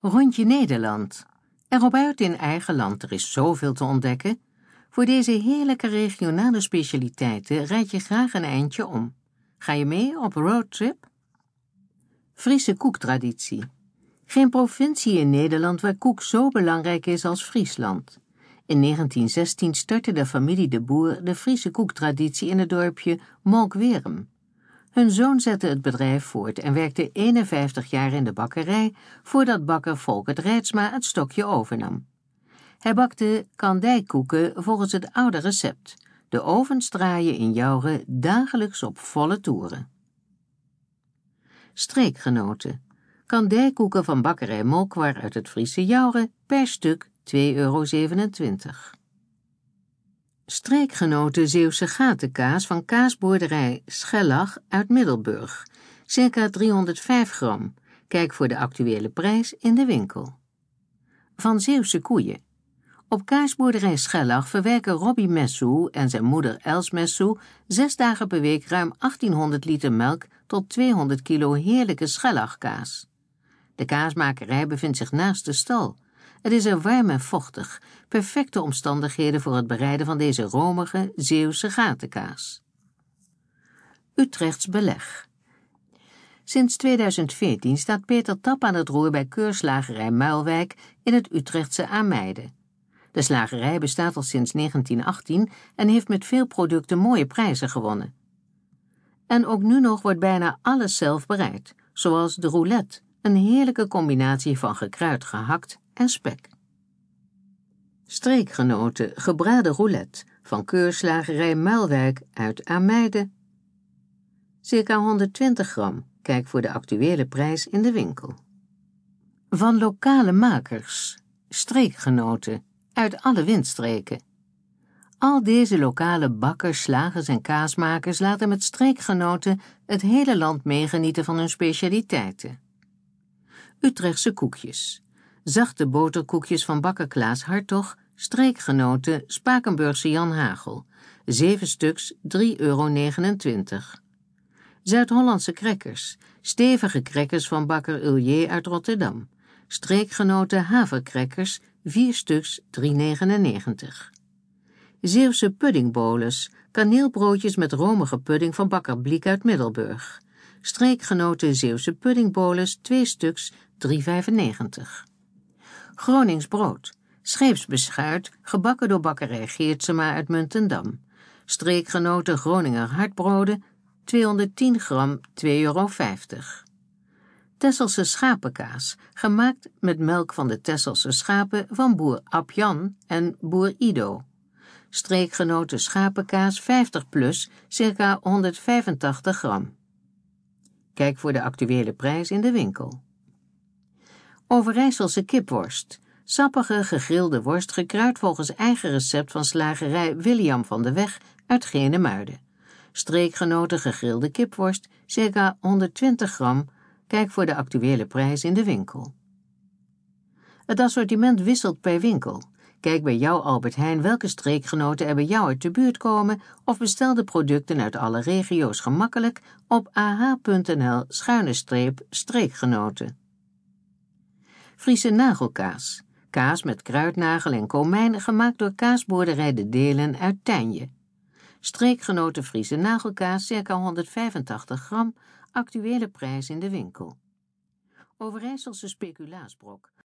Rondje Nederland. Erop uit in eigen land, er is zoveel te ontdekken. Voor deze heerlijke regionale specialiteiten rijd je graag een eindje om. Ga je mee op roadtrip? Friese koektraditie. Geen provincie in Nederland waar koek zo belangrijk is als Friesland. In 1916 startte de familie de Boer de Friese koektraditie in het dorpje Molkwerum. Hun zoon zette het bedrijf voort en werkte 51 jaar in de bakkerij voordat bakker Volkert Reitsma het stokje overnam. Hij bakte kandijkoeken volgens het oude recept. De ovens draaien in Joure dagelijks op volle toeren. Streekgenoten. Kandijkoeken van bakkerij Molkwar uit het Friese Joure per stuk €2,27. Streekgenoten Zeeuwse gatenkaas van kaasboerderij Schellach uit Middelburg, circa 305 gram. Kijk voor de actuele prijs in de winkel. Van Zeeuwse koeien. Op kaasboerderij Schellach verwerken Robbie Messou en zijn moeder Els Messou 6 dagen per week ruim 1800 liter melk tot 200 kilo heerlijke Schellachkaas. De kaasmakerij bevindt zich naast de stal. Het is er warm en vochtig, perfecte omstandigheden voor het bereiden van deze romige Zeeuwse gatenkaas. Utrechts beleg. Sinds 2014 staat Peter Tap aan het roer bij keurslagerij Muilwijk in het Utrechtse Ameide. De slagerij bestaat al sinds 1918 en heeft met veel producten mooie prijzen gewonnen. En ook nu nog wordt bijna alles zelf bereid, zoals de roulette, een heerlijke combinatie van gekruid gehakt en spek. Streekgenoten gebraden roulette van keurslagerij Muilwijk uit Ameide. Circa 120 gram. Kijk voor de actuele prijs in de winkel. Van lokale makers. Streekgenoten uit alle windstreken. Al deze lokale bakkers, slagers en kaasmakers laten met streekgenoten het hele land meegenieten van hun specialiteiten. Utrechtse koekjes. Zachte boterkoekjes van bakker Klaas Hartog, streekgenoten Spakenburgse Jan Hagel. 7 stuks, €3,29. Zuid-Hollandse crackers. Stevige crackers van bakker Ullier uit Rotterdam. Streekgenoten havercrackers, 4 stuks, €3,99. Zeeuwse puddingbolus. Kaneelbroodjes met romige pudding van bakker Bliek uit Middelburg. Streekgenoten Zeeuwse puddingbolus, 2 stuks, €3,95. Gronings brood. Scheepsbeschuit, gebakken door bakkerij Geertsema uit Muntendam. Streekgenoten Groninger hardbroden, 210 gram, €2,50. Tesselse schapenkaas, gemaakt met melk van de Tesselse schapen van boer Abjan en boer Ido. Streekgenoten schapenkaas 50 plus, circa 185 gram. Kijk voor de actuele prijs in de winkel. Overijsselse kipworst. Sappige gegrilde worst gekruid volgens eigen recept van slagerij William van de Weg uit Genemuiden. Streekgenoten gegrilde kipworst, circa 120 gram. Kijk voor de actuele prijs in de winkel. Het assortiment wisselt per winkel. Kijk bij jouw Albert Heijn welke streekgenoten er bij jou uit de buurt komen of bestel de producten uit alle regio's gemakkelijk op ah.nl/streekgenoten. Friese nagelkaas. Kaas met kruidnagel en komijn gemaakt door kaasboerderij De Delen uit Tijnje. Streekgenoten Friese nagelkaas, circa 185 gram, actuele prijs in de winkel. Overijsselse speculaasbrok.